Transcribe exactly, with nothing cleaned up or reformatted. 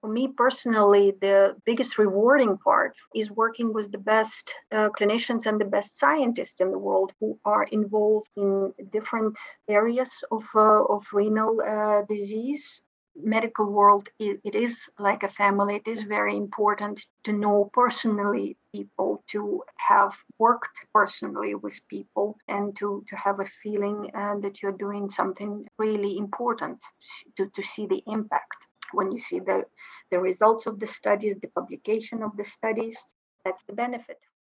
For me personally, the biggest rewarding part is working with the best uh, clinicians and the best scientists in the world who are involved in different areas of, uh, of renal uh, disease. Medical world, it, it is like a family. It is very important to know personally people, to have worked personally with people, and to, to have a feeling uh, that you're doing something really important, to, to see the impact. When you see the, the results of the studies, the publication of the studies, that's the benefit.